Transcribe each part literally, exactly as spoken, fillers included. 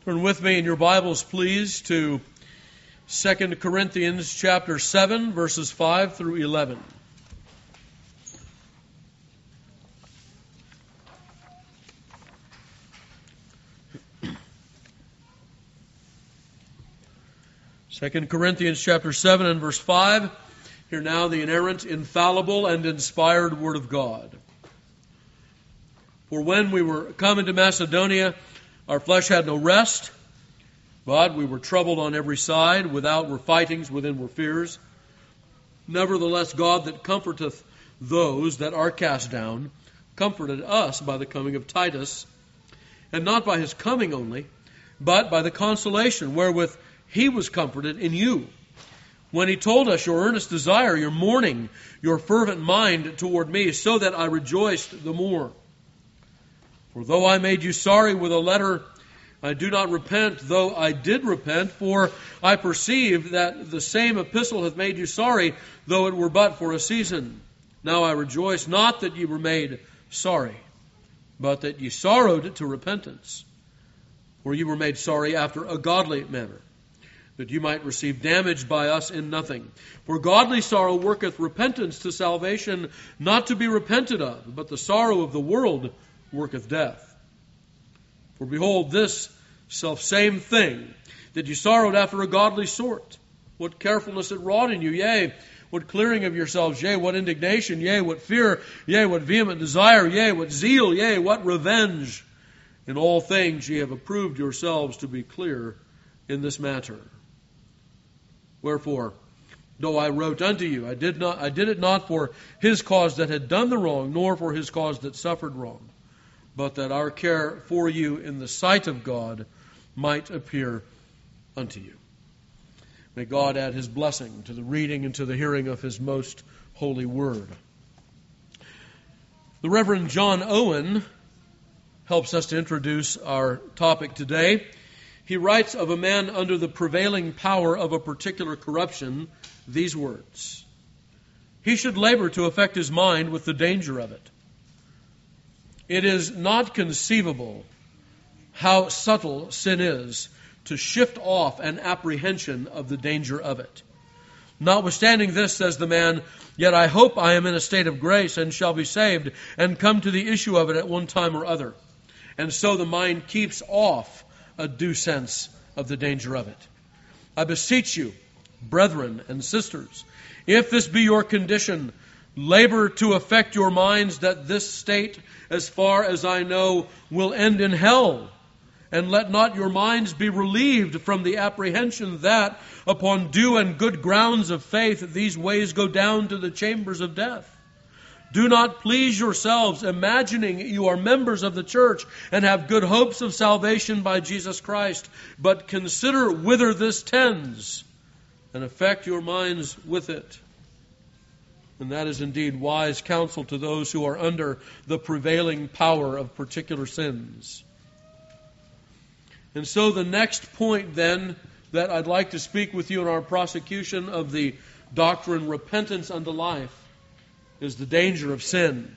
Turn with me in your Bibles, please, to Second Corinthians chapter seven, verses five through eleven. Second Corinthians chapter seven and verse five. Hear now the inerrant, infallible, and inspired Word of God. For when we were come into Macedonia, our flesh had no rest, but we were troubled on every side. Without were fightings, within were fears. Nevertheless, God that comforteth those that are cast down, comforted us by the coming of Titus, and not by his coming only, but by the consolation wherewith he was comforted in you, when he told us your earnest desire, your mourning, your fervent mind toward me, so that I rejoiced the more. For though I made you sorry with a letter, I do not repent, though I did repent, for I perceive that the same epistle hath made you sorry, though it were but for a season. Now I rejoice not that ye were made sorry, but that ye sorrowed to repentance. For ye were made sorry after a godly manner, that you might receive damage by us in nothing. For godly sorrow worketh repentance to salvation, not to be repented of, but the sorrow of the world worketh death. For behold, this selfsame thing, that you sorrowed after a godly sort, what carefulness it wrought in you, yea, what clearing of yourselves, yea, what indignation, yea, what fear, yea, what vehement desire, yea, what zeal, yea, what revenge. In all things ye have approved yourselves to be clear in this matter. Wherefore, though I wrote unto you, I did not, I did it not for his cause that had done the wrong, nor for his cause that suffered wrong, but that our care for you in the sight of God might appear unto you. May God add his blessing to the reading and to the hearing of his most holy word. The Reverend John Owen helps us to introduce our topic today. He writes of a man under the prevailing power of a particular corruption these words: he should labor to affect his mind with the danger of it. It is not conceivable how subtle sin is to shift off an apprehension of the danger of it. Notwithstanding this, says the man, yet I hope I am in a state of grace and shall be saved and come to the issue of it at one time or other. And so the mind keeps off a due sense of the danger of it. I beseech you, brethren and sisters, if this be your condition, labor to affect your minds that this state, as far as I know, will end in hell. And let not your minds be relieved from the apprehension that, upon due and good grounds of faith, these ways go down to the chambers of death. Do not please yourselves, imagining you are members of the church and have good hopes of salvation by Jesus Christ, but consider whither this tends, and affect your minds with it. And that is indeed wise counsel to those who are under the prevailing power of particular sins. And so the next point then that I'd like to speak with you in our prosecution of the doctrine repentance unto life is the danger of sin.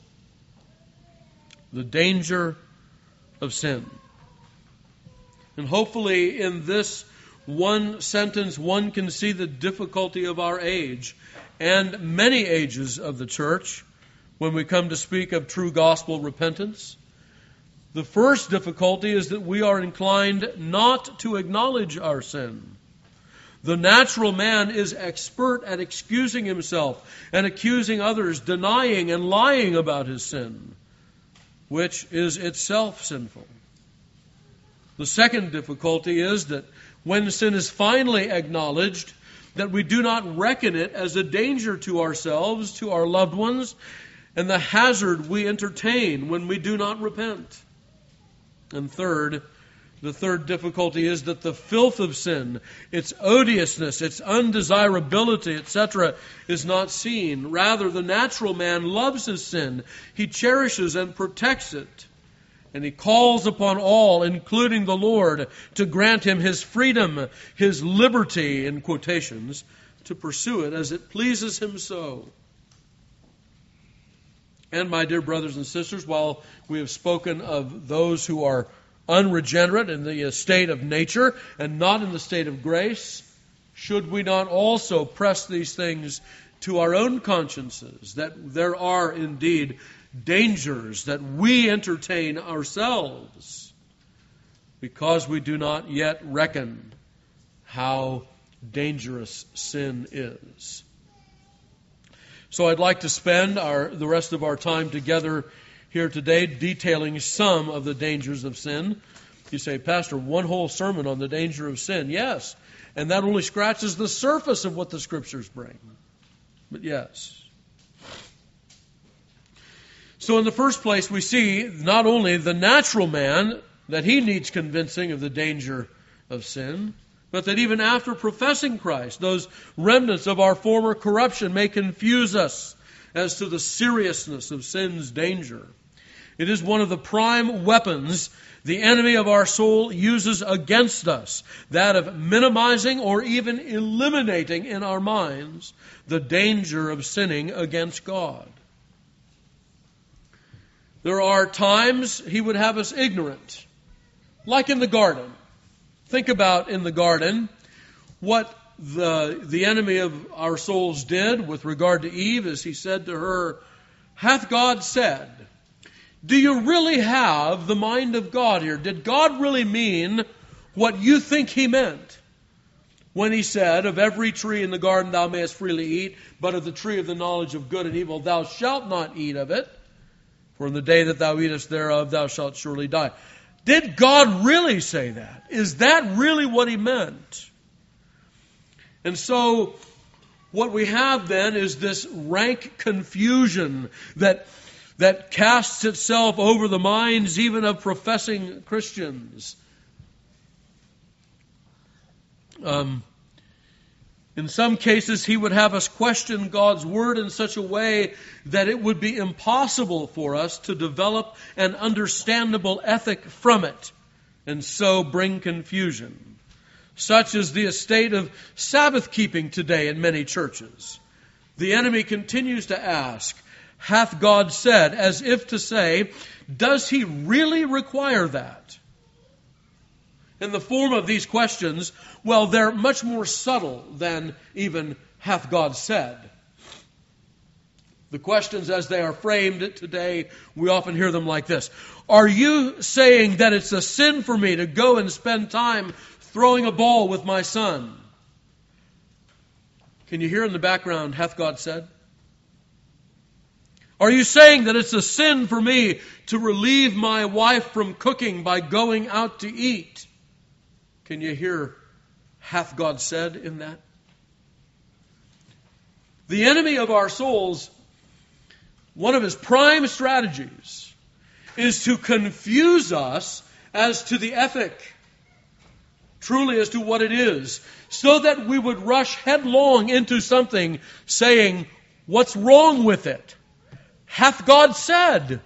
The danger of sin. And hopefully in this one sentence one can see the difficulty of our age and many ages of the church when we come to speak of true gospel repentance. The first difficulty is that we are inclined not to acknowledge our sin. The natural man is expert at excusing himself and accusing others, denying and lying about his sin, which is itself sinful. The second difficulty is that when sin is finally acknowledged, that we do not reckon it as a danger to ourselves, to our loved ones, and the hazard we entertain when we do not repent. And third, the third difficulty is that the filth of sin, its odiousness, its undesirability, et cetera, is not seen. Rather, the natural man loves his sin. He cherishes and protects it. And he calls upon all, including the Lord, to grant him his freedom, his liberty, in quotations, to pursue it as it pleases him so. And my dear brothers and sisters, while we have spoken of those who are unregenerate in the state of nature and not in the state of grace, should we not also press these things to our own consciences, that there are indeed dangers that we entertain ourselves because we do not yet reckon how dangerous sin is? So I'd like to spend our, the rest of our time together here today detailing some of the dangers of sin. You say, Pastor, one whole sermon on the danger of sin. Yes, and that only scratches the surface of what the Scriptures bring. But yes. So in the first place, we see not only the natural man, that he needs convincing of the danger of sin, but that even after professing Christ, those remnants of our former corruption may confuse us as to the seriousness of sin's danger. It is one of the prime weapons the enemy of our soul uses against us, that of minimizing or even eliminating in our minds the danger of sinning against God. There are times he would have us ignorant, like in the garden. Think about in the garden what the, the enemy of our souls did with regard to Eve, as he said to her, "Hath God said?" Do you really have the mind of God here? Did God really mean what you think he meant when he said, "Of every tree in the garden thou mayest freely eat, but of the tree of the knowledge of good and evil thou shalt not eat of it, for in the day that thou eatest thereof thou shalt surely die"? Did God really say that? Is that really what he meant? And so what we have then is this rank confusion that that casts itself over the minds even of professing Christians. Um, in some cases, he would have us question God's Word in such a way that it would be impossible for us to develop an understandable ethic from it, and so bring confusion. Such is the estate of Sabbath keeping today in many churches. The enemy continues to ask, "Hath God said?" as if to say, does he really require that? In the form of these questions, well, they're much more subtle than even "Hath God said?" The questions as they are framed today, we often hear them like this. Are you saying that it's a sin for me to go and spend time throwing a ball with my son? Can you hear in the background, "Hath God said?" Are you saying that it's a sin for me to relieve my wife from cooking by going out to eat? Can you hear "Hath God said" in that? The enemy of our souls, one of his prime strategies is to confuse us as to the ethic, truly as to what it is, so that we would rush headlong into something saying, "What's wrong with it? Hath God said?"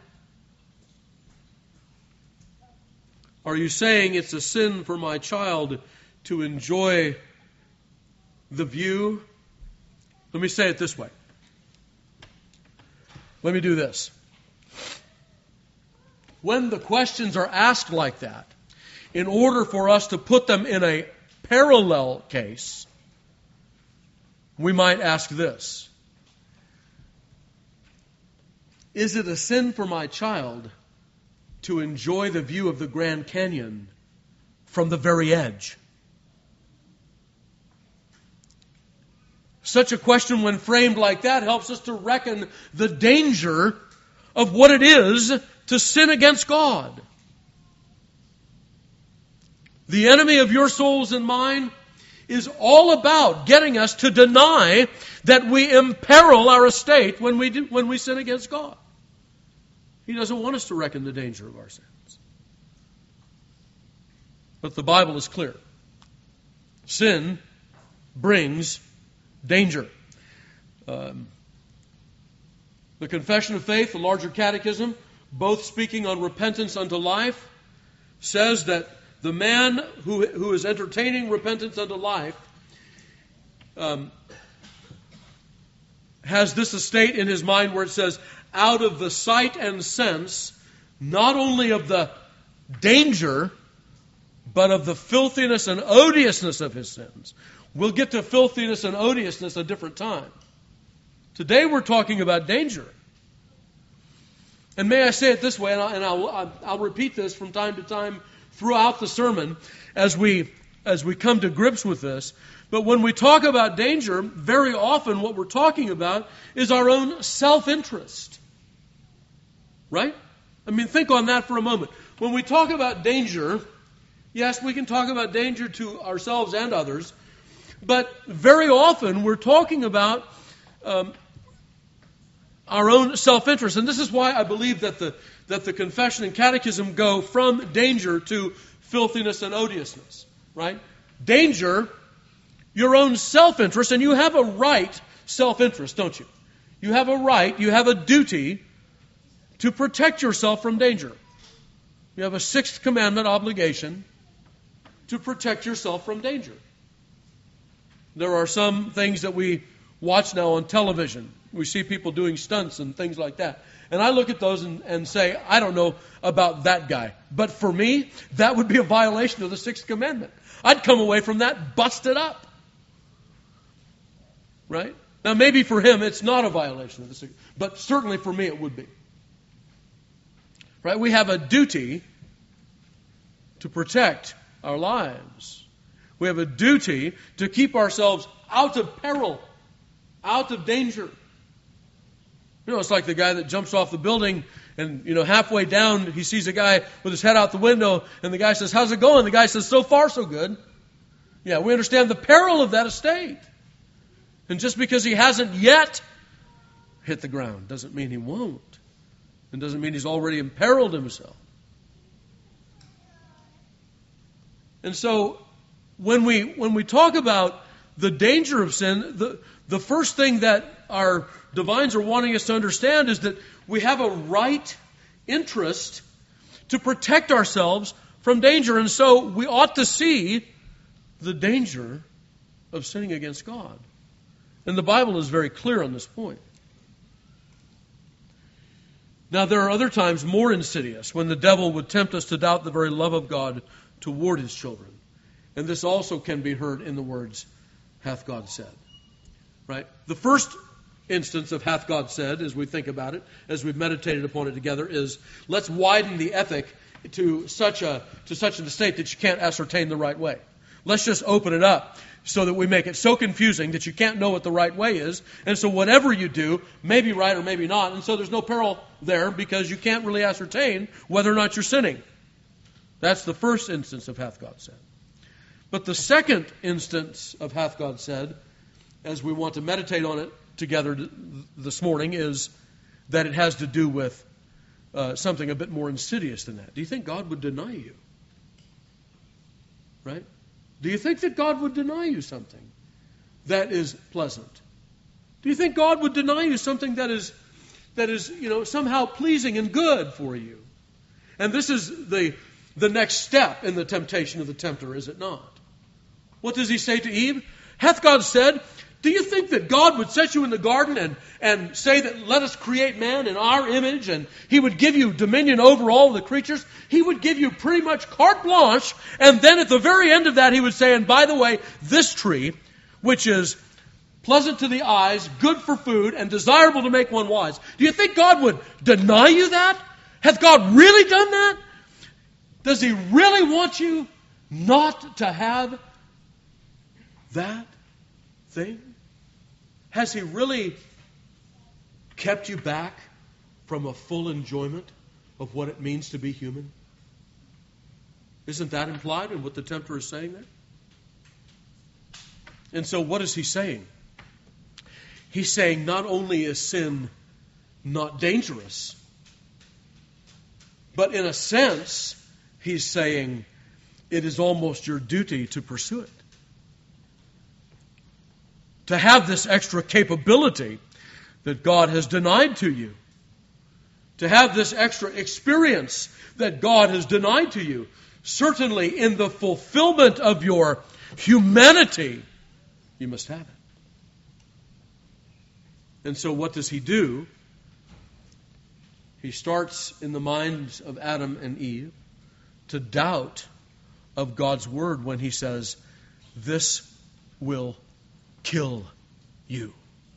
Are you saying it's a sin for my child to enjoy the view? Let me say it this way. Let me do this. When the questions are asked like that, in order for us to put them in a parallel case, we might ask this. Is it a sin for my child to enjoy the view of the Grand Canyon from the very edge? Such a question, when framed like that, helps us to reckon the danger of what it is to sin against God. The enemy of your souls and mine is all about getting us to deny that we imperil our estate when we do, when we sin against God. He doesn't want us to reckon the danger of our sins. But the Bible is clear. Sin brings danger. Um, the Confession of Faith, the larger catechism, both speaking on repentance unto life, says that the man who, who is entertaining repentance unto life um, has this estate in his mind where it says, out of the sight and sense, not only of the danger, but of the filthiness and odiousness of his sins. We'll get to filthiness and odiousness a different time. Today we're talking about danger. And may I say it this way, and, I, and I'll, I'll repeat this from time to time throughout the sermon as we as we come to grips with this. But when we talk about danger, very often what we're talking about is our own self-interest. Right? I mean, think on that for a moment. When we talk about danger, yes, we can talk about danger to ourselves and others, but very often we're talking about um, our own self-interest. And this is why I believe that the that the confession and catechism go from danger to filthiness and odiousness. Right? Danger, your own self-interest, and you have a right self-interest, don't you? You have a right, you have a duty to protect yourself from danger. You have a sixth commandment obligation to protect yourself from danger. There are some things that we watch now on television. We see people doing stunts and things like that. And I look at those and, and say, I don't know about that guy. But for me, that would be a violation of the sixth commandment. I'd come away from that busted up. Right? Now maybe for him it's not a violation of the sixth, but certainly for me it would be. Right? We have a duty to protect our lives. We have a duty to keep ourselves out of peril, out of danger. You know, it's like the guy that jumps off the building and, you know, halfway down he sees a guy with his head out the window and the guy says, "How's it going?" The guy says, "So far, so good." Yeah, we understand the peril of that estate. And just because he hasn't yet hit the ground doesn't mean he won't. And doesn't mean he's already imperiled himself. And so when we when we talk about the danger of sin, the, the first thing that our divines are wanting us to understand is that we have a right interest to protect ourselves from danger. And so we ought to see the danger of sinning against God. And the Bible is very clear on this point. Now, there are other times more insidious when the devil would tempt us to doubt the very love of God toward his children. And this also can be heard in the words, "Hath God said." Right? The first instance of "hath God said," as we think about it, as we've meditated upon it together, is let's widen the ethic to such a to such an estate that you can't ascertain the right way. Let's just open it up so that we make it so confusing that you can't know what the right way is. And so whatever you do may be right or maybe not. And so there's no peril there because you can't really ascertain whether or not you're sinning. That's the first instance of "hath God said." But the second instance of "hath God said," as we want to meditate on it together this morning, is that it has to do with uh, something a bit more insidious than that. Do you think God would deny you? Right? Do you think that God would deny you something that is pleasant? Do you think God would deny you something that is, that is, you know, somehow pleasing and good for you? And this is the, the next step in the temptation of the tempter, is it not? What does he say to Eve? "Hath God said?" Do you think that God would set you in the garden and, and say that let us create man in our image and he would give you dominion over all the creatures? He would give you pretty much carte blanche, and then at the very end of that he would say, and by the way, this tree, which is pleasant to the eyes, good for food, and desirable to make one wise. Do you think God would deny you that? Hath God really done that? Does he really want you not to have that thing? Has he really kept you back from a full enjoyment of what it means to be human? Isn't that implied in what the tempter is saying there? And so what is he saying? He's saying not only is sin not dangerous, but in a sense, he's saying it is almost your duty to pursue it. To have this extra capability that God has denied to you. To have this extra experience that God has denied to you. Certainly in the fulfillment of your humanity, you must have it. And so what does he do? He starts in the minds of Adam and Eve to doubt of God's word when he says, this will kill you.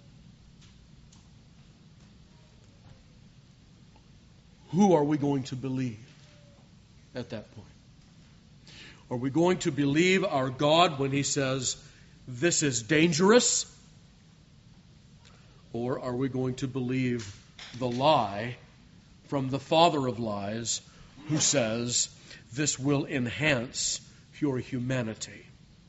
Who are we going to believe at that point? Are we going to believe our God when he says, this is dangerous? Or are we going to believe the lie from the father of lies who says, this will enhance your humanity?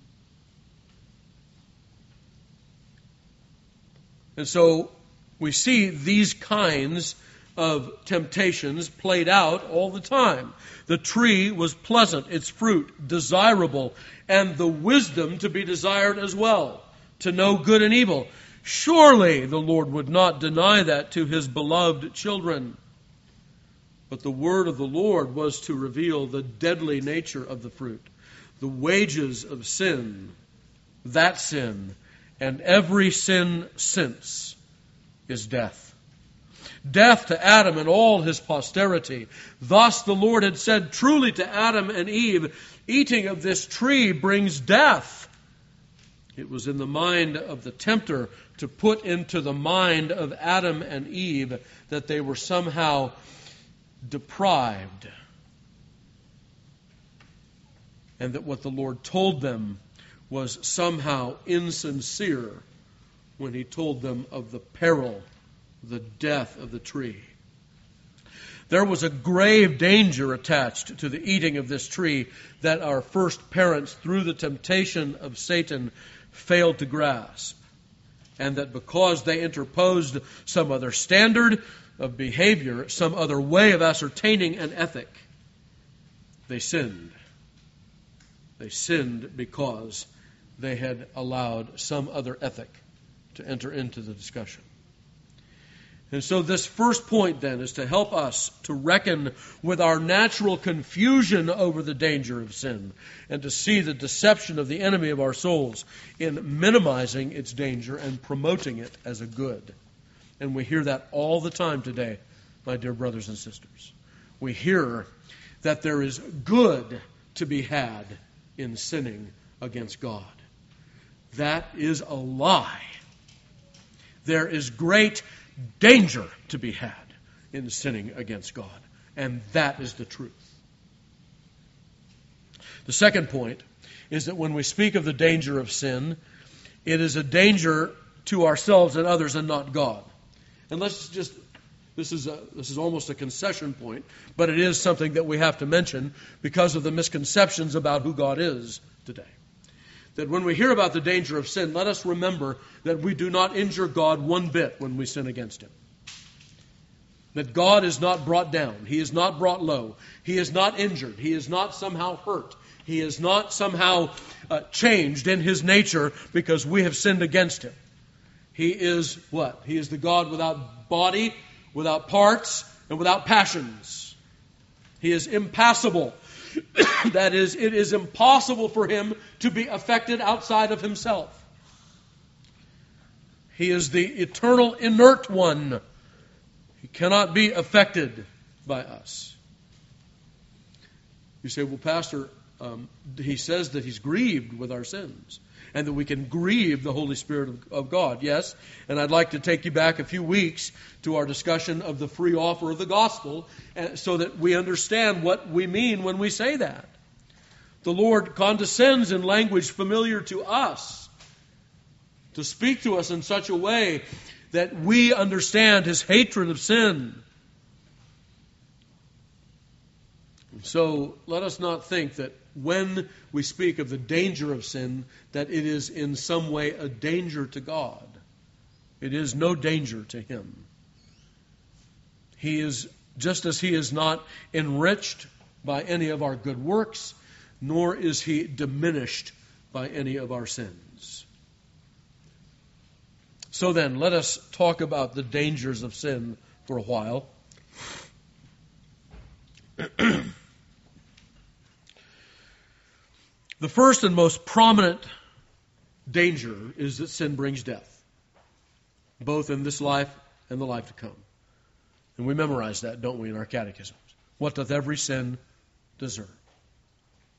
And so we see these kinds of temptations played out all the time. The tree was pleasant, its fruit desirable, and the wisdom to be desired as well, to know good and evil. Surely the Lord would not deny that to his beloved children. But the word of the Lord was to reveal the deadly nature of the fruit, the wages of sin, that sin, and every sin since is death. Death to Adam and all his posterity. Thus the Lord had said truly to Adam and Eve, eating of this tree brings death. It was in the mind of the tempter to put into the mind of Adam and Eve that they were somehow deprived. And that what the Lord told them was somehow insincere when he told them of the peril, the death of the tree. There was a grave danger attached to the eating of this tree that our first parents, through the temptation of Satan, failed to grasp. And that because they interposed some other standard of behavior, some other way of ascertaining an ethic, they sinned. They sinned because they had allowed some other ethic to enter into the discussion. And so this first point then is to help us to reckon with our natural confusion over the danger of sin and to see the deception of the enemy of our souls in minimizing its danger and promoting it as a good. And we hear that all the time today, my dear brothers and sisters. We hear that there is good to be had in sinning against God. That is a lie. There is great danger to be had in sinning against God. And that is the truth. The second point is that when we speak of the danger of sin, it is a danger to ourselves and others and not God. And let's just, this is a, this is almost a concession point, but it is something that we have to mention because of the misconceptions about who God is today. That when we hear about the danger of sin, let us remember that we do not injure God one bit when we sin against him. That God is not brought down. He is not brought low. He is not injured. He is not somehow hurt. He is not somehow uh, changed in his nature because we have sinned against him. He is what? He is the God without body, without parts, and without passions. He is impassible. That is, it is impossible for him to be affected outside of himself. He is the eternal inert one. He cannot be affected by us. You say, well, Pastor, um, he says that he's grieved with our sins and that we can grieve the Holy Spirit of, of God. Yes, and I'd like to take you back a few weeks to our discussion of the free offer of the gospel uh, so that we understand what we mean when we say that. The Lord condescends in language familiar to us to speak to us in such a way that we understand his hatred of sin. So let us not think that when we speak of the danger of sin, that it is in some way a danger to God. It is no danger to him. He is, just as he is not enriched by any of our good works, nor is he diminished by any of our sins. So then, let us talk about the dangers of sin for a while. The first and most prominent danger is that sin brings death, both in this life and the life to come. And we memorize that, don't we, in our catechisms? What doth every sin deserve?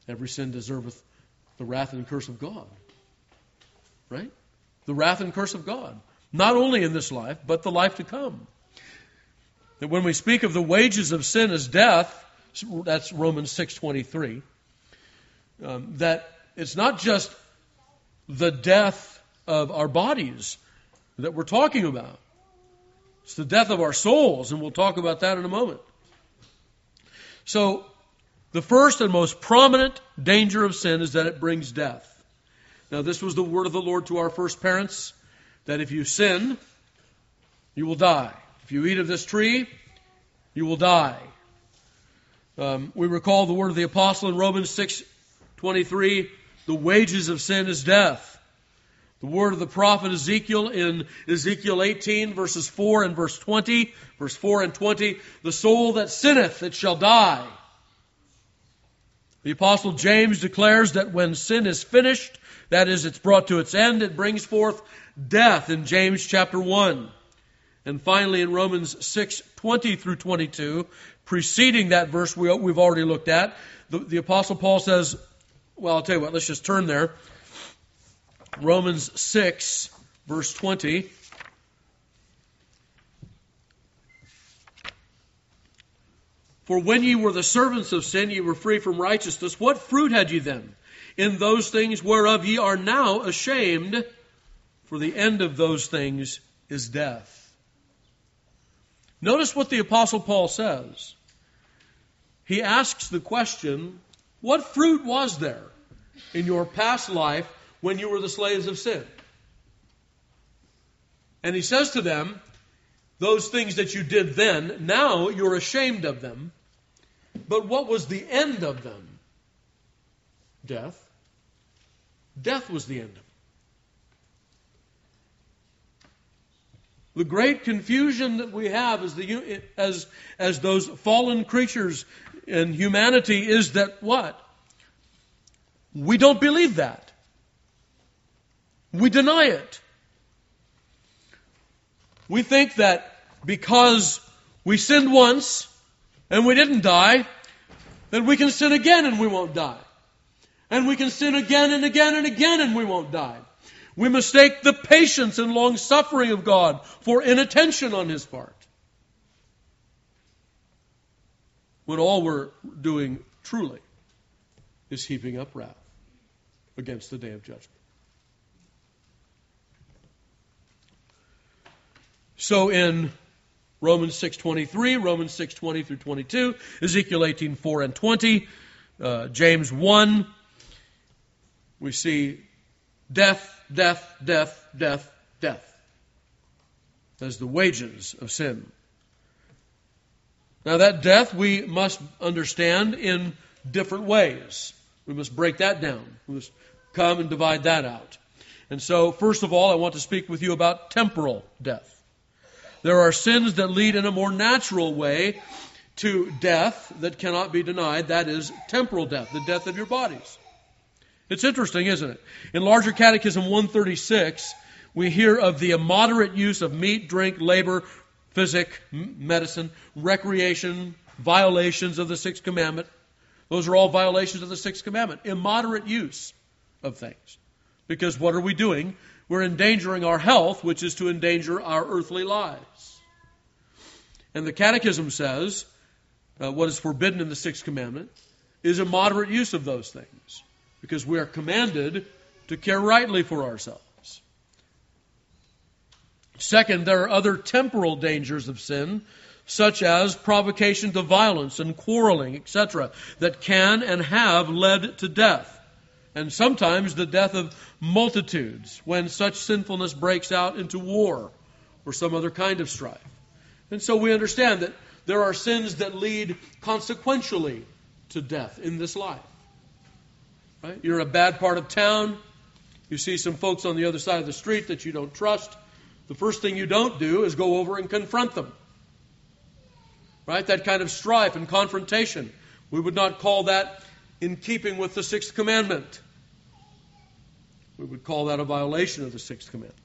Every sin deserveth the wrath and curse of God. Right? The wrath and curse of God. Not only in this life, but the life to come. That when we speak of the wages of sin as death, that's Romans six twenty-three, um, that it's not just the death of our bodies that we're talking about. It's the death of our souls, and we'll talk about that in a moment. So, the first and most prominent danger of sin is that it brings death. Now, this was the word of the Lord to our first parents, that if you sin, you will die. If you eat of this tree, you will die. Um, we recall the word of the apostle in Romans six twenty-three, the wages of sin is death. The word of the prophet Ezekiel in Ezekiel eighteen, verses four and verse twenty, verse four and twenty, the soul that sinneth, it shall die. The apostle James declares that when sin is finished, that is, it's brought to its end, it brings forth death in James chapter one. And finally in Romans six twenty through twenty-two, preceding that verse we, we've already looked at, the, the apostle Paul says, well, I'll tell you what, let's just turn there. Romans six, verse twenty. For when ye were the servants of sin, ye were free from righteousness. What fruit had ye then? In those things whereof ye are now ashamed, for the end of those things is death. Notice what the Apostle Paul says. He asks the question, what fruit was there in your past life when you were the slaves of sin? And he says to them, those things that you did then, now you're ashamed of them. But what was the end of them? Death. Death was the end of them. The great confusion that we have as the as as those fallen creatures in humanity is that what? We don't believe that. We deny it. We think that because we sinned once and we didn't die, that we can sin again and we won't die. And we can sin again and again and again and we won't die. We mistake the patience and long-suffering of God for inattention on His part. When all we're doing truly is heaping up wrath against the day of judgment. So in Romans six twenty-three, Romans six twenty through twenty-two, Ezekiel eighteen four and twenty, uh, James one, we see death, death, death, death, death as the wages of sin. Now that death we must understand in different ways. We must break that down. We must come and divide that out. And so, first of all, I want to speak with you about temporal death. There are sins that lead in a more natural way to death that cannot be denied. That is temporal death, the death of your bodies. It's interesting, isn't it? In Larger Catechism one thirty-six, we hear of the immoderate use of meat, drink, labor, physic, medicine, recreation, violations of the Sixth Commandment. Those are all violations of the Sixth Commandment. Immoderate use of things. Because what are we doing? We're endangering our health, which is to endanger our earthly lives. And the Catechism says, uh, what is forbidden in the Sixth Commandment is a moderate use of those things. Because we are commanded to care rightly for ourselves. Second, there are other temporal dangers of sin, such as provocation to violence and quarreling, et cetera, that can and have led to death. And sometimes the death of multitudes when such sinfulness breaks out into war or some other kind of strife. And so we understand that there are sins that lead consequentially to death in this life. Right? You're in a bad part of town. You see some folks on the other side of the street that you don't trust. The first thing you don't do is go over and confront them. Right? That kind of strife and confrontation. We would not call that in keeping with the Sixth Commandment. We would call that a violation of the Sixth Commandment.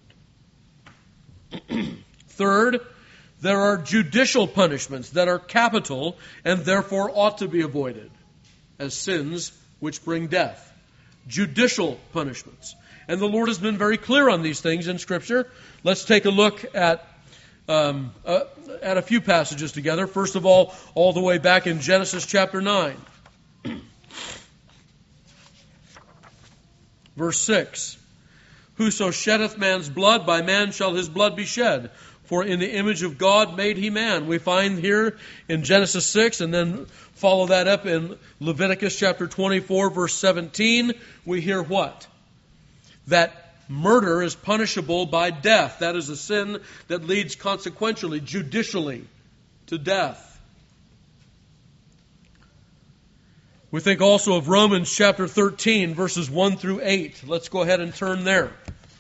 Third, there are judicial punishments that are capital and therefore ought to be avoided as sins which bring death. Judicial punishments. And the Lord has been very clear on these things in Scripture. Let's take a look at um, uh, at a few passages together. First of all, all the way back in Genesis chapter nine. Verse six. Whoso sheddeth man's blood, by man shall his blood be shed. For in the image of God made he man. We find here in Genesis six, and then follow that up in Leviticus chapter twenty-four, verse seventeen. We hear what? That murder is punishable by death. That is a sin that leads consequentially, judicially, to death. We think also of Romans chapter thirteen, verses one through eight. Let's go ahead and turn there.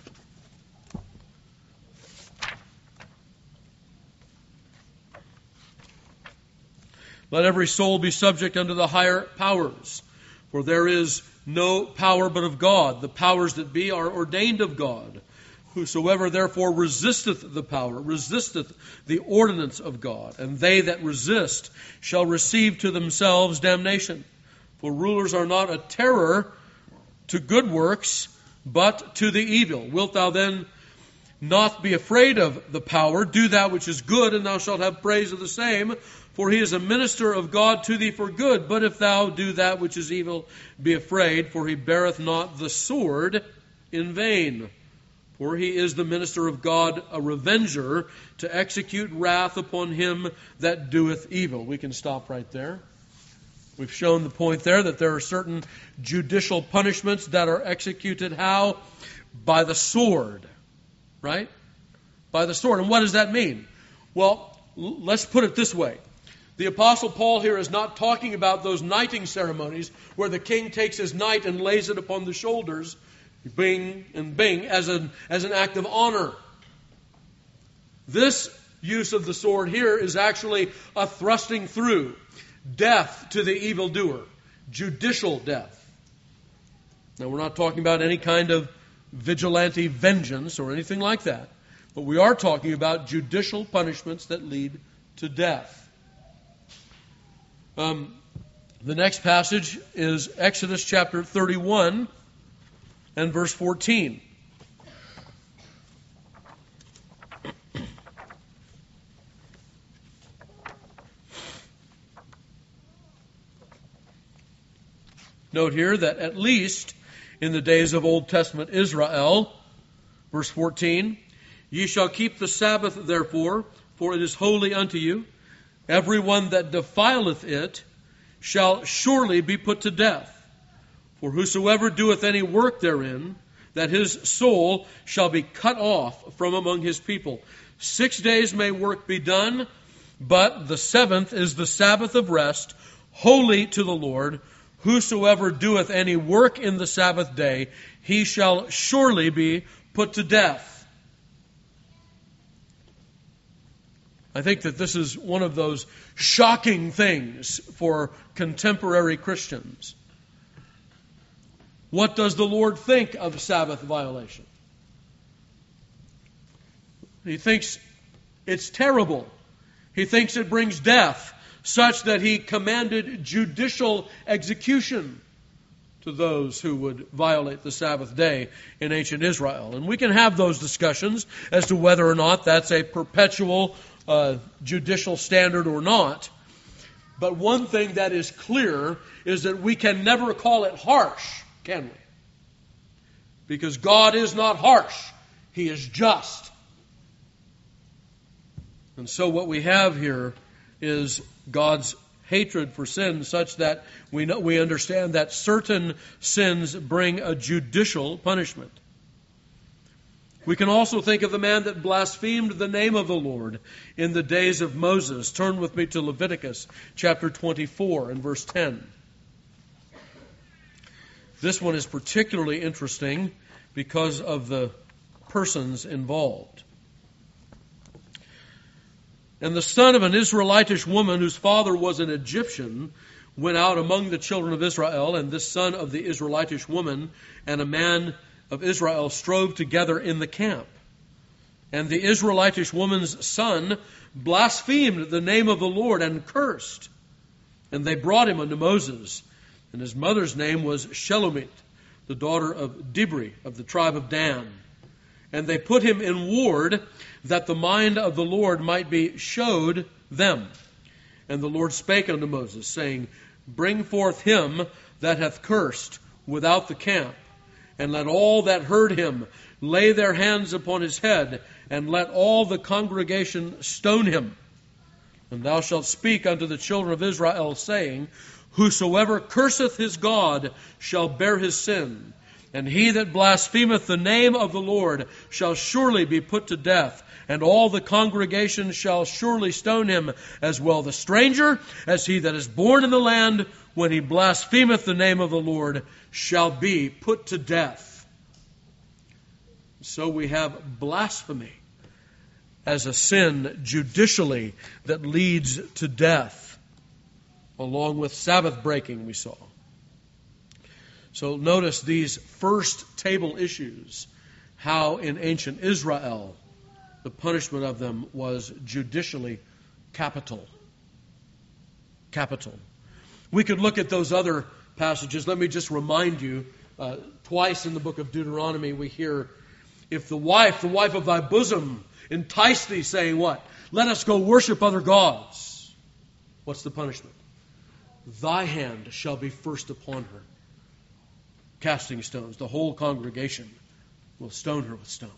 Let every soul be subject unto the higher powers, for there is no power but of God. The powers that be are ordained of God. Whosoever therefore resisteth the power, resisteth the ordinance of God, and they that resist shall receive to themselves damnation. For rulers are not a terror to good works, but to the evil. Wilt thou then not be afraid of the power? Do that which is good, and thou shalt have praise of the same. For he is a minister of God to thee for good. But if thou do that which is evil, be afraid, for he beareth not the sword in vain. For he is the minister of God, a revenger, to execute wrath upon him that doeth evil. We can stop right there. We've shown the point there that there are certain judicial punishments that are executed how? By the sword. Right? By the sword. And what does that mean? Well, let's put it this way. The Apostle Paul here is not talking about those knighting ceremonies where the king takes his knight and lays it upon the shoulders, bing and bing, as an, as an act of honor. This use of the sword here is actually a thrusting through, death to the evildoer, judicial death. Now, we're not talking about any kind of vigilante vengeance or anything like that, but we are talking about judicial punishments that lead to death. Um, the next passage is Exodus chapter thirty-one and verse fourteen. Note here that at least in the days of Old Testament Israel, verse fourteen, ye shall keep the Sabbath therefore, for it is holy unto you. Every one that defileth it shall surely be put to death. For whosoever doeth any work therein, that his soul shall be cut off from among his people. Six days may work be done, but the seventh is the Sabbath of rest, holy to the Lord. Whosoever doeth any work in the Sabbath day, he shall surely be put to death. I think that this is one of those shocking things for contemporary Christians. What does the Lord think of Sabbath violation? He thinks it's terrible. He thinks it brings death, such that he commanded judicial execution to those who would violate the Sabbath day in ancient Israel. And we can have those discussions as to whether or not that's a perpetual uh, judicial standard or not. But one thing that is clear is that we can never call it harsh, can we? Because God is not harsh. He is just. And so what we have here is God's hatred for sin, such that we know, we understand that certain sins bring a judicial punishment. We can also think of the man that blasphemed the name of the Lord in the days of Moses. Turn with me to Leviticus chapter twenty-four and verse ten. This one is particularly interesting because of the persons involved. And the son of an Israelitish woman whose father was an Egyptian went out among the children of Israel, and this son of the Israelitish woman and a man of Israel strove together in the camp. And the Israelitish woman's son blasphemed the name of the Lord and cursed. And they brought him unto Moses. And his mother's name was Shelomit, the daughter of Dibri, of the tribe of Dan. And they put him in ward, that the mind of the Lord might be showed them. And the Lord spake unto Moses, saying, Bring forth him that hath cursed without the camp, and let all that heard him lay their hands upon his head, and let all the congregation stone him. And thou shalt speak unto the children of Israel, saying, Whosoever curseth his God shall bear his sin, and he that blasphemeth the name of the Lord shall surely be put to death, and all the congregation shall surely stone him, as well the stranger as he that is born in the land, when he blasphemeth the name of the Lord, shall be put to death. So we have blasphemy as a sin judicially that leads to death, along with Sabbath breaking we saw. So notice these first table issues, how in ancient Israel the punishment of them was judicially capital. Capital. We could look at those other passages. Let me just remind you, uh, twice in the book of Deuteronomy we hear, if the wife, the wife of thy bosom, entice thee, saying what? Let us go worship other gods. What's the punishment? Thy hand shall be first upon her, casting stones. The whole congregation will stone her with stones.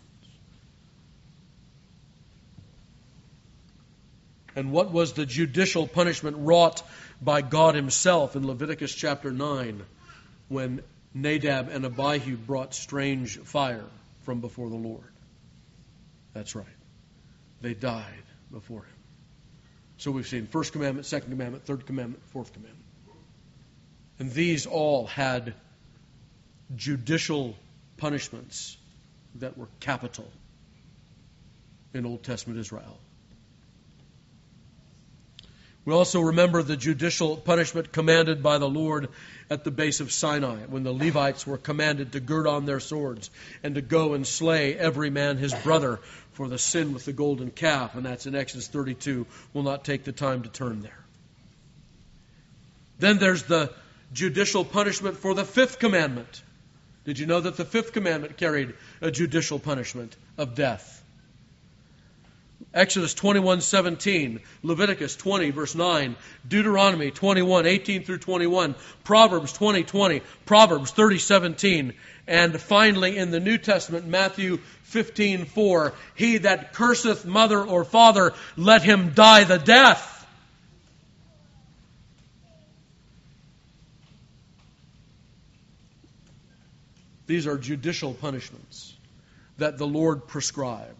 And what was the judicial punishment wrought by God himself in Leviticus chapter nine, when Nadab and Abihu brought strange fire from before the Lord? That's right. They died before him. So we've seen first commandment, second commandment, third commandment, fourth commandment. And these all had judicial punishments that were capital in Old Testament Israel. We also remember the judicial punishment commanded by the Lord at the base of Sinai, when the Levites were commanded to gird on their swords and to go and slay every man his brother for the sin with the golden calf. And that's in Exodus thirty-two. We'll not take the time to turn there. Then there's the judicial punishment for the fifth commandment. Did you know that the fifth commandment carried a judicial punishment of death? Exodus twenty-one seventeen, Leviticus twenty verse nine, Deuteronomy twenty-one eighteen through twenty-one, Proverbs twenty twenty, Proverbs thirty seventeen, and finally in the New Testament, Matthew fifteen four, he that curseth mother or father, let him die the death. These are judicial punishments that the Lord prescribed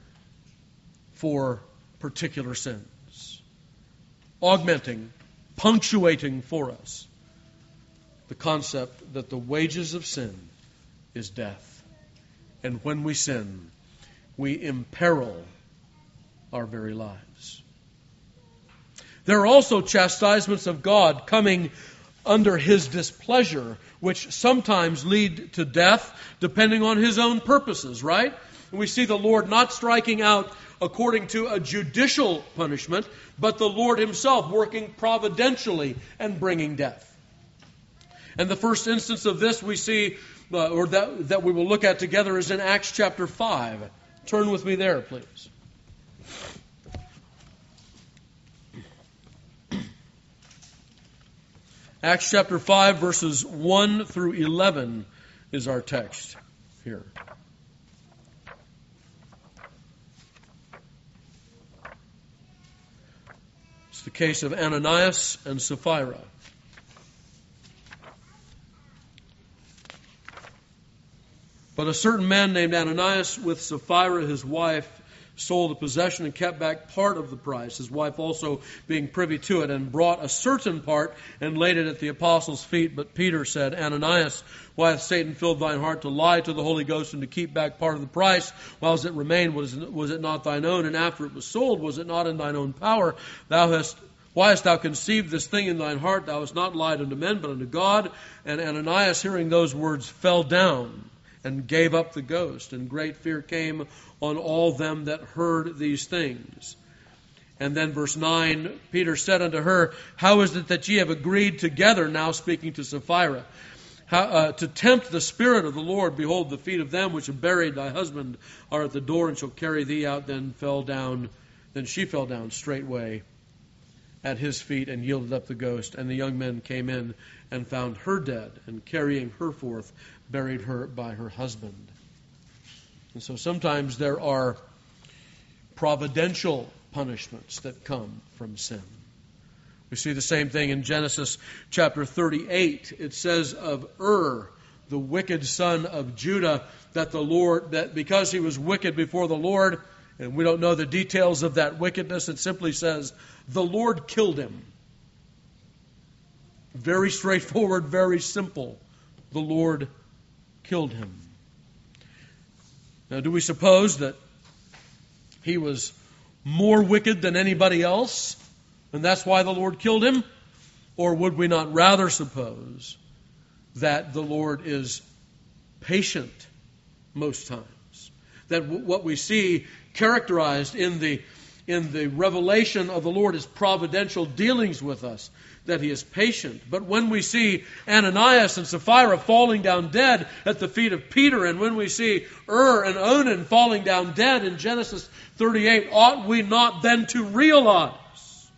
for particular sins, augmenting, punctuating for us the concept that the wages of sin is death. And when we sin, we imperil our very lives. There are also chastisements of God coming under his displeasure, which sometimes lead to death, depending on his own purposes, right? And we see the Lord not striking out according to a judicial punishment, but the Lord himself working providentially and bringing death. And the first instance of this we see, uh, or that, that we will look at together, is in Acts chapter five. Turn with me there, please. Acts chapter five, verses one through eleven is our text here. It's the case of Ananias and Sapphira. But a certain man named Ananias, with Sapphira his wife, sold a possession and kept back part of the price, his wife also being privy to it, and brought a certain part and laid it at the apostles' feet. But Peter said, Ananias, why hath Satan filled thine heart to lie to the Holy Ghost and to keep back part of the price, whiles it remained? Was, was it not thine own? And after it was sold, was it not in thine own power? Thou hast Why hast thou conceived this thing in thine heart? Thou hast not lied unto men, but unto God. And Ananias, hearing those words, fell down and gave up the ghost. And great fear came on all them that heard these things. And then verse nine, Peter said unto her, How is it that ye have agreed together, now speaking to Sapphira, how, uh, to tempt the Spirit of the Lord? Behold, the feet of them which have buried thy husband are at the door, and shall carry thee out. Then fell down, then she fell down straightway at his feet, and yielded up the ghost. And the young men came in, and found her dead, and carrying her forth, buried her by her husband. And so sometimes there are providential punishments that come from sin. We see the same thing in Genesis chapter thirty-eight. It says of Ur, the wicked son of Judah, that the Lord, that because he was wicked before the Lord, and we don't know the details of that wickedness, it simply says, the Lord killed him. Very straightforward, very simple. The Lord killed him. Now, do we suppose that he was more wicked than anybody else, and that's why the Lord killed him? Or would we not rather suppose that the Lord is patient most times? That w- what we see characterized in the in the revelation of the Lord is providential dealings with us, that he is patient. But when we see Ananias and Sapphira falling down dead at the feet of Peter, and when we see Ur and Onan falling down dead in Genesis thirty-eight, ought we not then to realize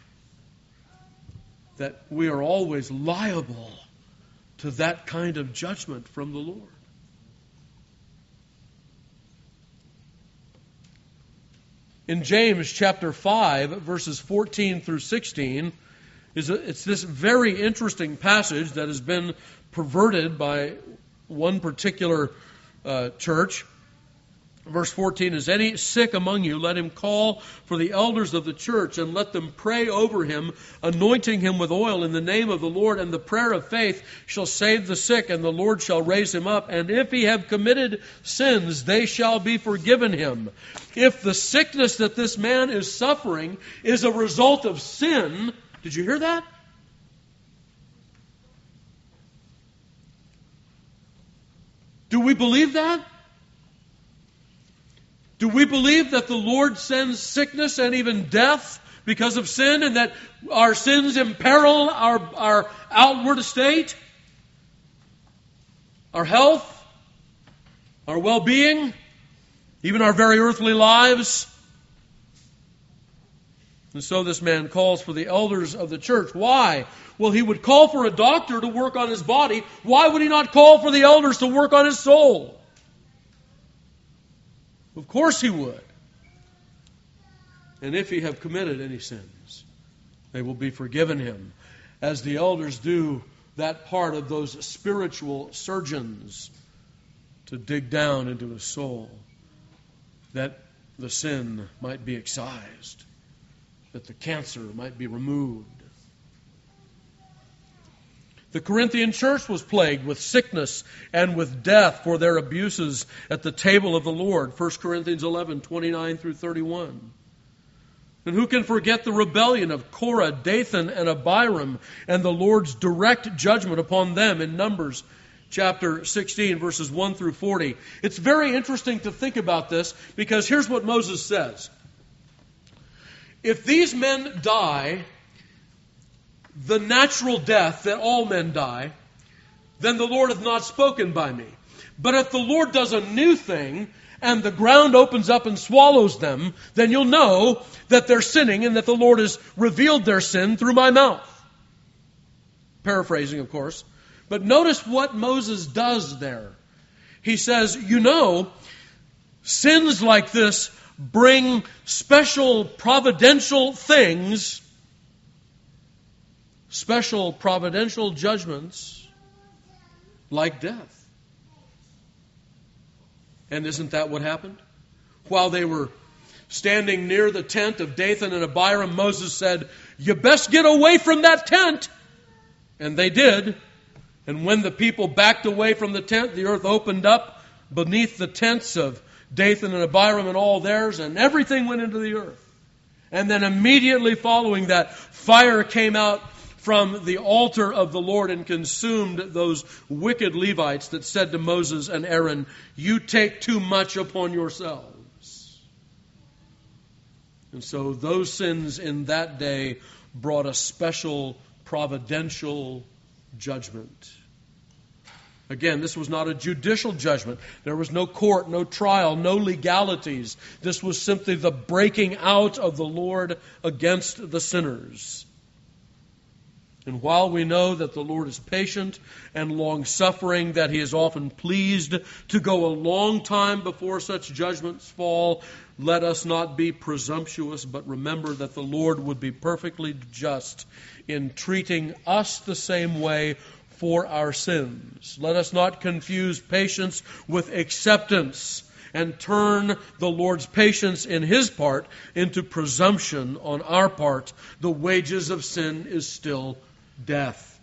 that we are always liable to that kind of judgment from the Lord? In James chapter five, verses fourteen through sixteen, is a, it's this very interesting passage that has been perverted by one particular uh, church. Verse fourteen, Is any sick among you? Let him call for the elders of the church, and let them pray over him, anointing him with oil in the name of the Lord. And the prayer of faith shall save the sick, and the Lord shall raise him up. And if he have committed sins, they shall be forgiven him. If the sickness that this man is suffering is a result of sin, did you hear that? Do we believe that? Do we believe that the Lord sends sickness and even death because of sin, and that our sins imperil our, our outward estate, our health, our well-being, even our very earthly lives? And so this man calls for the elders of the church. Why? Well, he would call for a doctor to work on his body. Why would he not call for the elders to work on his soul? Of course he would. And if he have committed any sins, they will be forgiven him, as the elders do that part of those spiritual surgeons to dig down into his soul, that the sin might be excised, that the cancer might be removed. The Corinthian church was plagued with sickness and with death for their abuses at the table of the Lord. First Corinthians eleven, twenty-nine through thirty-one. And who can forget the rebellion of Korah, Dathan, and Abiram, and the Lord's direct judgment upon them in Numbers chapter sixteen, verses one through forty. It's very interesting to think about this, because here's what Moses says. If these men die the natural death that all men die, then the Lord hath not spoken by me. But if the Lord does a new thing, and the ground opens up and swallows them, then you'll know that they're sinning, and that the Lord has revealed their sin through my mouth. Paraphrasing, of course. But notice what Moses does there. He says, you know, sins like this bring special providential things, special providential judgments, like death. And isn't that what happened? While they were standing near the tent of Dathan and Abiram, Moses said, you best get away from that tent. And they did. And when the people backed away from the tent, the earth opened up beneath the tents of Dathan and Abiram and all theirs, and everything went into the earth. And then immediately following that, fire came out from the altar of the Lord and consumed those wicked Levites that said to Moses and Aaron, you take too much upon yourselves. And so those sins in that day brought a special providential judgment. Again, this was not a judicial judgment. There was no court, no trial, no legalities. This was simply the breaking out of the Lord against the sinners. And while we know that the Lord is patient and long-suffering, that He is often pleased to go a long time before such judgments fall, let us not be presumptuous, but remember that the Lord would be perfectly just in treating us the same way for our sins. Let us not confuse patience with acceptance and turn the Lord's patience in His part into presumption on our part. The wages of sin is still death.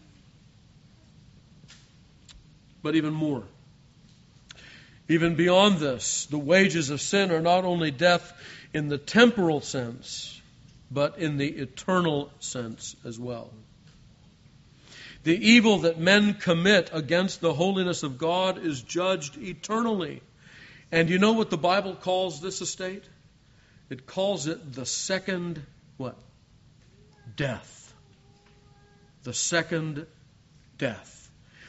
But even more, even beyond this, the wages of sin are not only death in the temporal sense, but in the eternal sense as well. The evil that men commit against the holiness of God is judged eternally. And you know what the Bible calls this estate? It calls it the second, what? Death. The second death.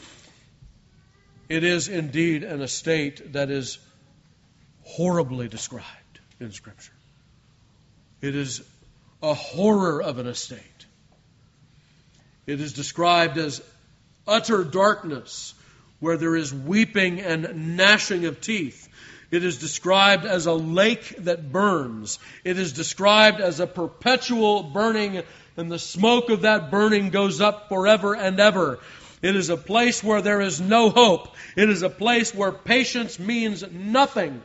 It is indeed an estate that is horribly described in Scripture. It is a horror of an estate. It is described as utter darkness, where there is weeping and gnashing of teeth. It is described as a lake that burns. It is described as a perpetual burning, and the smoke of that burning goes up forever and ever. It is a place where there is no hope. It is a place where patience means nothing.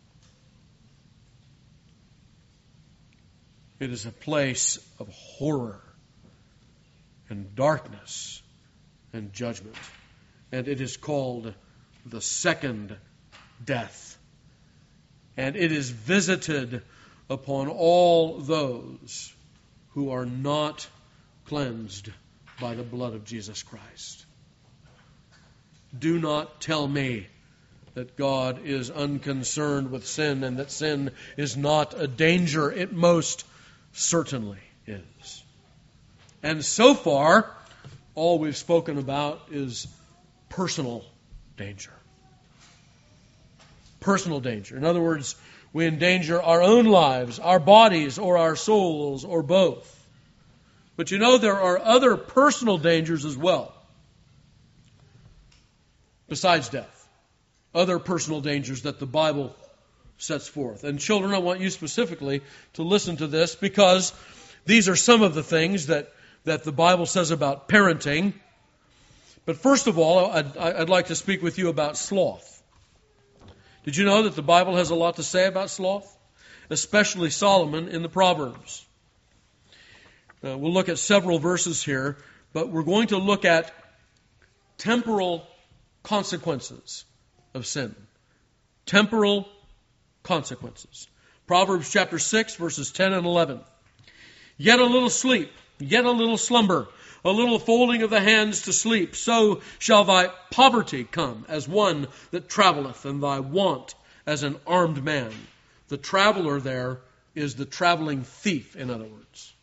It is a place of horror and darkness and judgment. And it is called the second death. And it is visited upon all those who are not cleansed by the blood of Jesus Christ. Do not tell me that God is unconcerned with sin and that sin is not a danger. It most certainly is. And so far, all we've spoken about is personal danger. Personal danger. In other words, we endanger our own lives, our bodies, or our souls, or both. But you know, there are other personal dangers as well, besides death. Other personal dangers that the Bible sets forth. And children, I want you specifically to listen to this, because these are some of the things that, that the Bible says about parenting. But first of all, I'd, I'd like to speak with you about sloth. Did you know that the Bible has a lot to say about sloth? Especially Solomon in the Proverbs. Uh, we'll look at several verses here, but we're going to look at temporal consequences of sin. Temporal consequences. Proverbs chapter six, verses ten and eleven. Yet a little sleep, yet a little slumber, a little folding of the hands to sleep, so shall thy poverty come as one that traveleth, and thy want as an armed man. The traveler there is the traveling thief, in other words.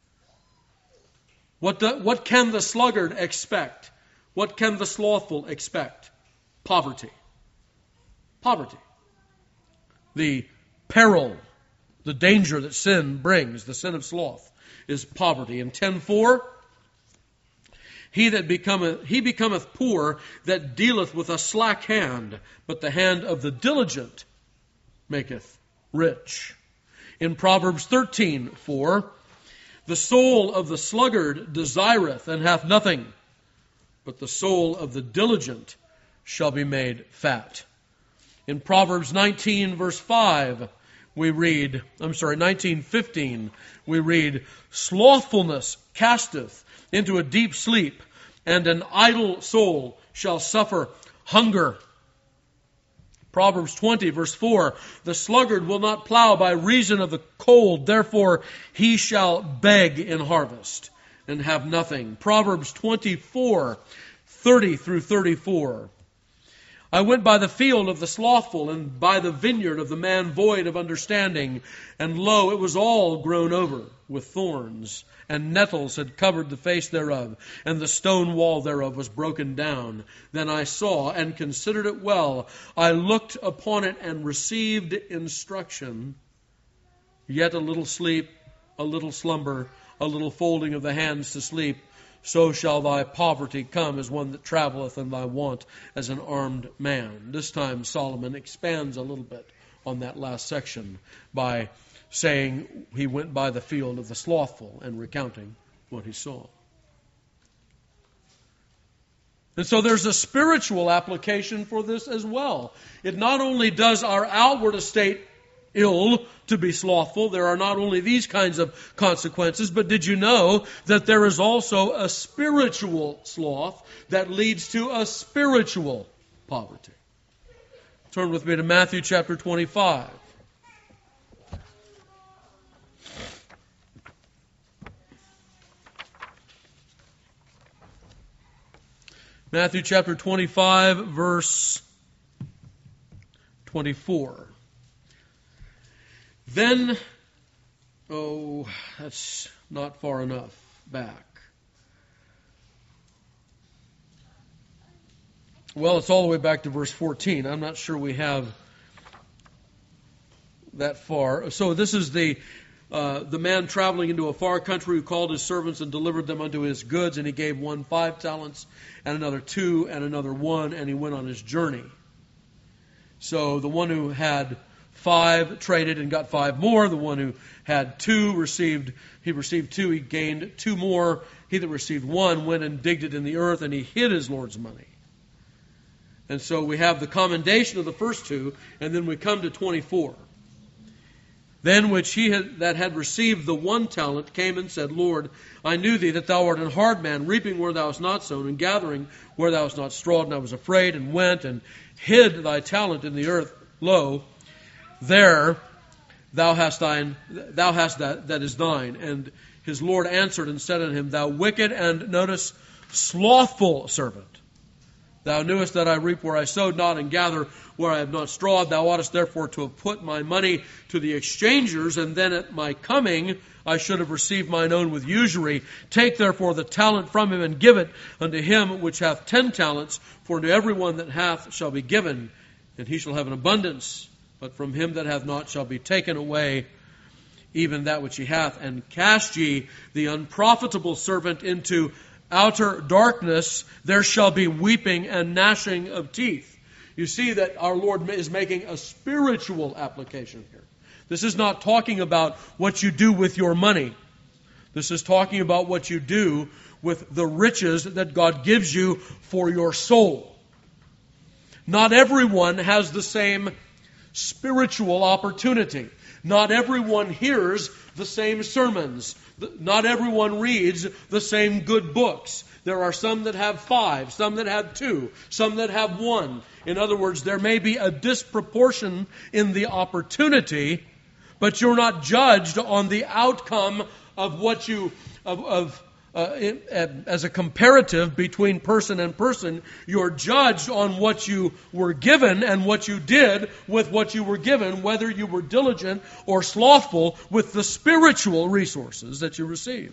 What, do, what can the sluggard expect? What can the slothful expect? Poverty. Poverty. The peril, the danger that sin brings, the sin of sloth, is poverty. In ten four, He that becometh, he becometh poor that dealeth with a slack hand, but the hand of the diligent maketh rich. In Proverbs thirteen four, the soul of the sluggard desireth and hath nothing, but the soul of the diligent shall be made fat. In Proverbs nineteen verse five, we read, I'm sorry, nineteen fifteen, we read, slothfulness casteth into a deep sleep, and an idle soul shall suffer hunger. Proverbs twenty, verse four, the sluggard will not plow by reason of the cold, therefore he shall beg in harvest and have nothing. Proverbs twenty-four, thirty through thirty-four, I went by the field of the slothful, and by the vineyard of the man void of understanding. And lo, it was all grown over with thorns, and nettles had covered the face thereof, and the stone wall thereof was broken down. Then I saw and considered it well. I looked upon it and received instruction. Yet a little sleep, a little slumber, a little folding of the hands to sleep. So shall thy poverty come as one that travelleth, and thy want as an armed man. This time Solomon expands a little bit on that last section by saying he went by the field of the slothful and recounting what he saw. And so there's a spiritual application for this as well. It not only does our outward estate ill to be slothful, there are not only these kinds of consequences, but did you know that there is also a spiritual sloth that leads to a spiritual poverty? Turn with me to Matthew chapter twenty-five. Matthew chapter twenty-five, verse twenty-four. Then, oh, that's not far enough back. Well, it's all the way back to verse fourteen. I'm not sure we have that far. So this is the uh, the man traveling into a far country who called his servants and delivered them unto his goods, and he gave one five talents, and another two, and another one, and he went on his journey. So the one who had five traded and got five more. The one who had two received, he received two, he gained two more. He that received one went and digged it in the earth, and he hid his Lord's money. And so we have the commendation of the first two, and then we come to twenty-four. Then which he had, that had received the one talent came and said, Lord, I knew thee that thou art an hard man, reaping where thou hast not sown, and gathering where thou hast not strawed. And I was afraid, and went and hid thy talent in the earth. Lo, there thou hast thine, thou hast that that is thine. And his Lord answered and said unto him, Thou wicked and, notice, slothful servant. Thou knewest that I reap where I sowed not, and gather where I have not strawed. Thou oughtest therefore to have put my money to the exchangers, and then at my coming I should have received mine own with usury. Take therefore the talent from him, and give it unto him which hath ten talents. For unto every one that hath shall be given, and he shall have an abundance. But from him that hath not shall be taken away even that which he hath. And cast ye the unprofitable servant into outer darkness. There shall be weeping and gnashing of teeth. You see that our Lord is making a spiritual application here. This is not talking about what you do with your money. This is talking about what you do with the riches that God gives you for your soul. Not everyone has the same spiritual opportunity. Not everyone hears the same sermons. Not everyone reads the same good books. There are some that have five, some that have two, some that have one. In other words, there may be a disproportion in the opportunity, but you're not judged on the outcome of what you, of, of uh, in, uh, as a comparative between person and person. You're judged on what you were given and what you did with what you were given, whether you were diligent or slothful with the spiritual resources that you received.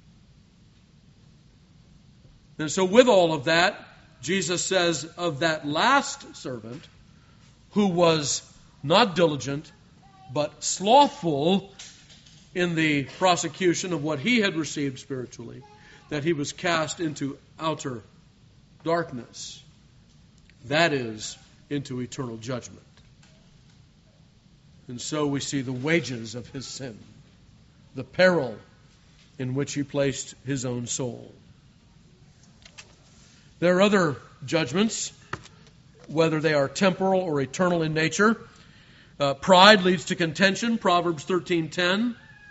And so with all of that, Jesus says of that last servant who was not diligent but slothful in the prosecution of what he had received spiritually, that he was cast into outer darkness. That is, into eternal judgment. And so we see the wages of his sin, the peril in which he placed his own soul. There are other judgments, whether they are temporal or eternal in nature. Uh, pride leads to contention, Proverbs thirteen ten.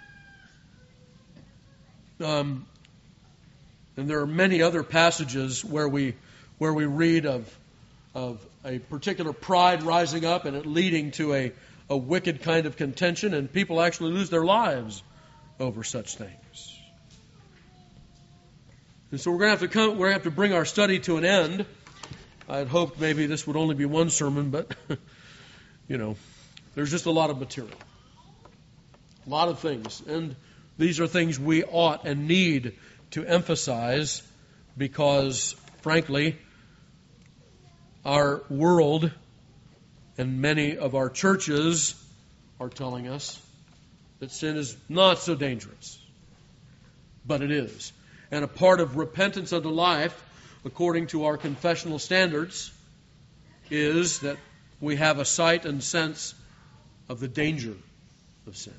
Um, and there are many other passages where we where we read of of a particular pride rising up and it leading to a, a wicked kind of contention, and people actually lose their lives over such things. And so we're going to have to come, we're going to have to bring our study to an end. I had hoped maybe this would only be one sermon, but, you know, there's just a lot of material. A lot of things. And these are things we ought and need to emphasize because, frankly, our world and many of our churches are telling us that sin is not so dangerous. But it is. And a part of repentance unto life, according to our confessional standards, is that we have a sight and sense of the danger of sin.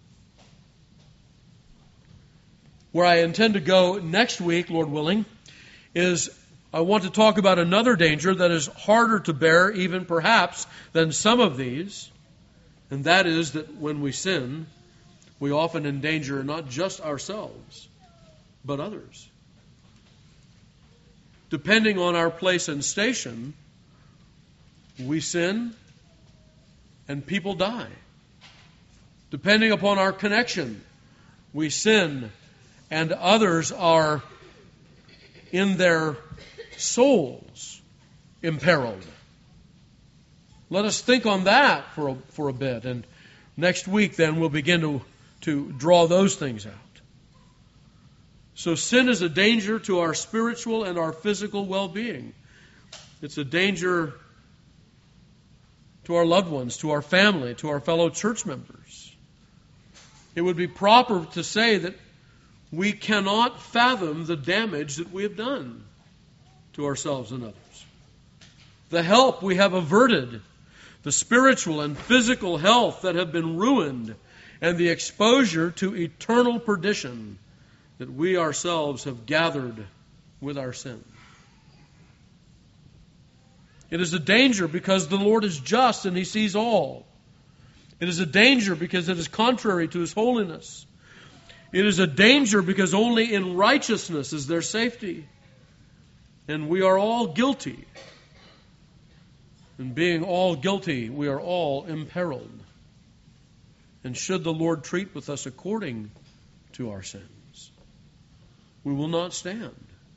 Where I intend to go next week, Lord willing, is I want to talk about another danger that is harder to bear, even perhaps, than some of these. And that is that when we sin, we often endanger not just ourselves, but others. Depending on our place and station, we sin and people die. Depending upon our connection, we sin and others are in their souls imperiled. Let us think on that for a, for a bit. And next week then we'll begin to, to draw those things out. So sin is a danger to our spiritual and our physical well-being. It's a danger to our loved ones, to our family, to our fellow church members. It would be proper to say that we cannot fathom the damage that we have done to ourselves and others. The help we have averted, the spiritual and physical health that have been ruined, and the exposure to eternal perdition that we ourselves have gathered with our sin. It is a danger because the Lord is just and He sees all. It is a danger because it is contrary to His holiness. It is a danger because only in righteousness is there safety. And we are all guilty. And being all guilty, we are all imperiled. And should the Lord treat with us according to our sins, we will not stand.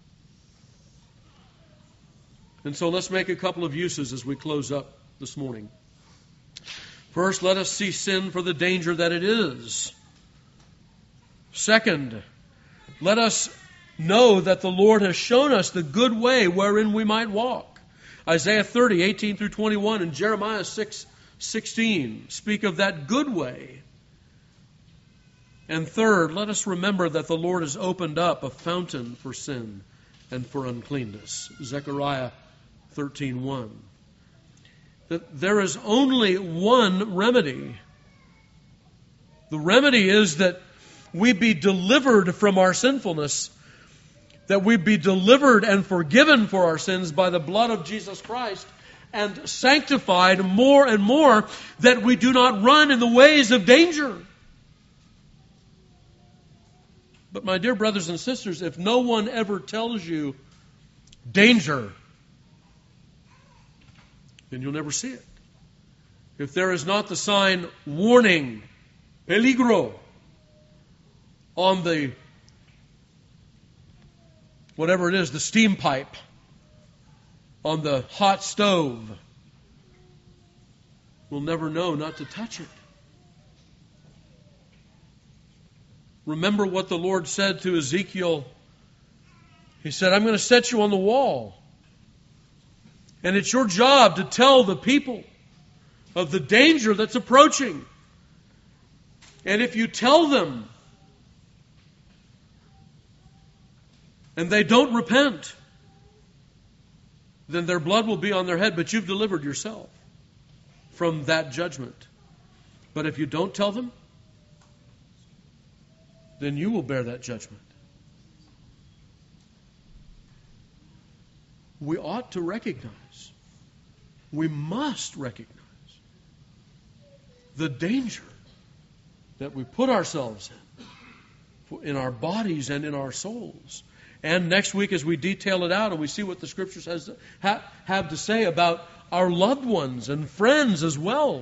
And so let's make a couple of uses as we close up this morning. First, let us see sin for the danger that it is. Second, let us know that the Lord has shown us the good way wherein we might walk. Isaiah thirty, eighteen through twenty-one, and Jeremiah six, sixteen speak of that good way. And third, let us remember that the Lord has opened up a fountain for sin and for uncleanness. Zechariah thirteen one. That there is only one remedy. The remedy is that we be delivered from our sinfulness, that we be delivered and forgiven for our sins by the blood of Jesus Christ, and sanctified more and more, that we do not run in the ways of danger. But my dear brothers and sisters, if no one ever tells you danger, then you'll never see it. If there is not the sign warning, peligro, on the, whatever it is, the steam pipe, on the hot stove, we'll never know not to touch it. Remember what the Lord said to Ezekiel. He said, I'm going to set you on the wall. And it's your job to tell the people of the danger that's approaching. And if you tell them and they don't repent, then their blood will be on their head, but you've delivered yourself from that judgment. But if you don't tell them, then you will bear that judgment. We ought to recognize, we must recognize the danger that we put ourselves in, in our bodies and in our souls. And next week as we detail it out and we see what the Scriptures has, ha, have to say about our loved ones and friends as well.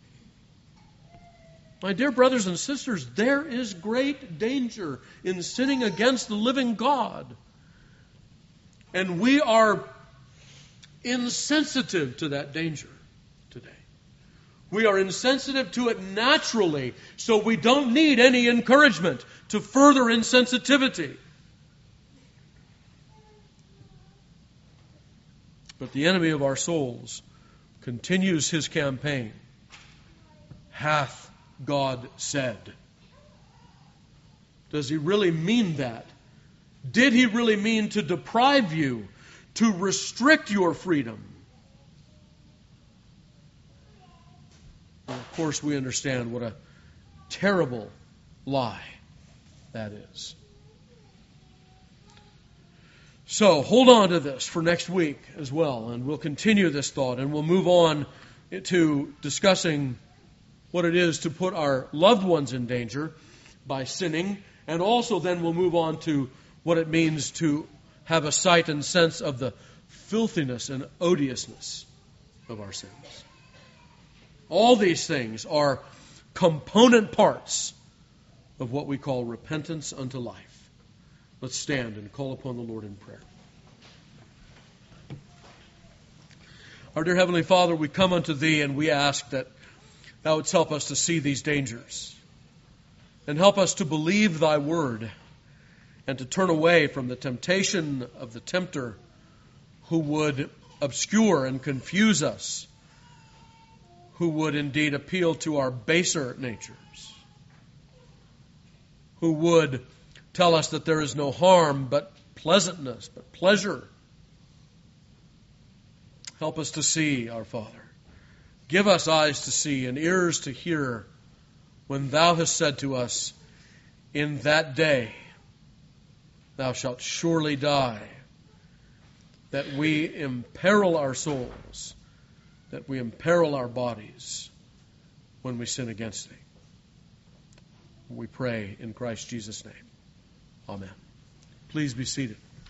My dear brothers and sisters, there is great danger in sinning against the living God. And we are insensitive to that danger today. We are insensitive to it naturally, so we don't need any encouragement to further insensitivity. But the enemy of our souls continues his campaign. Hath God said? Does he really mean that? Did he really mean to deprive you, to restrict your freedom? Well, of course, we understand what a terrible lie that is. So, hold on to this for next week as well, and we'll continue this thought, and we'll move on to discussing what it is to put our loved ones in danger by sinning, and also then we'll move on to what it means to have a sight and sense of the filthiness and odiousness of our sins. All these things are component parts of what we call repentance unto life. Let's stand and call upon the Lord in prayer. Our dear Heavenly Father, we come unto Thee and we ask that Thou wouldst help us to see these dangers and help us to believe Thy word and to turn away from the temptation of the tempter who would obscure and confuse us, who would indeed appeal to our baser natures, who would tell us that there is no harm but pleasantness, but pleasure. Help us to see, our Father. Give us eyes to see and ears to hear when Thou hast said to us, in that day Thou shalt surely die, that we imperil our souls, that we imperil our bodies when we sin against Thee. We pray in Christ Jesus' name. Amen. Please be seated.